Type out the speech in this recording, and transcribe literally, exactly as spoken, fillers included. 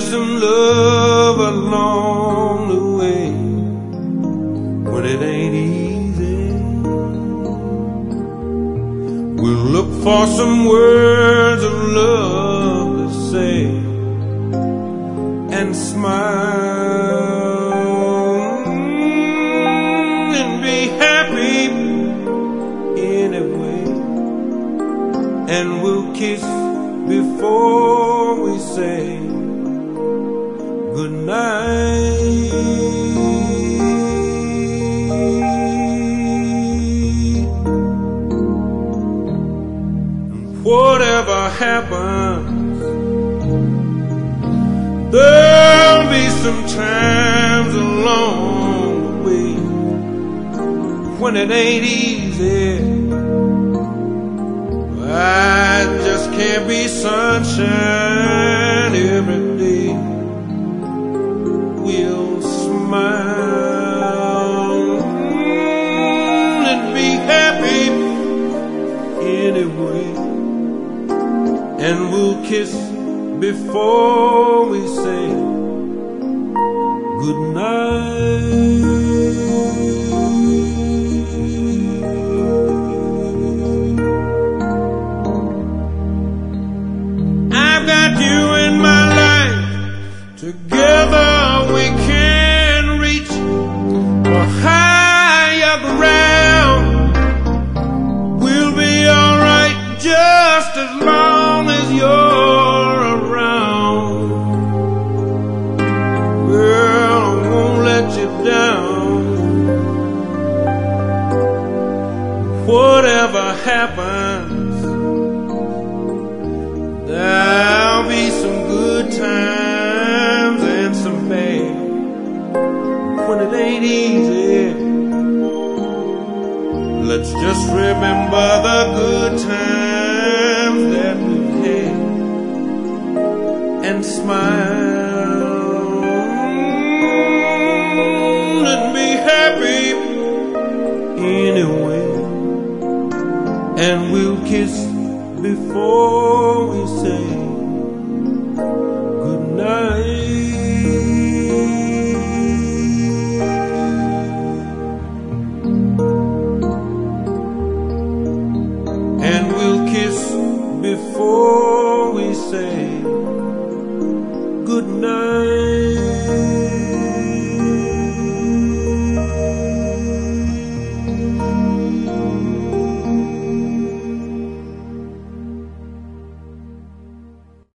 some love along the way when it ain't easy. We'll look for some words of love to say and smile and be happy anyway. And we'll kiss before we say good night. Whatever happens, there'll be some times along the way when it ain't easy. I just can't be sunshine every day. We'll smile and be happy anyway. And we'll kiss before we say good night. I've got you in my life. Together we can reach for higher ground. We'll be alright just as long as you're around. Girl, I won't let you down. Whatever happens, there'll be some good times and some bad when it ain't easy. Let's just remember the good times that we've had and smile and be happy anyway. And we'll kiss before we say good night. And we'll kiss before we say good night.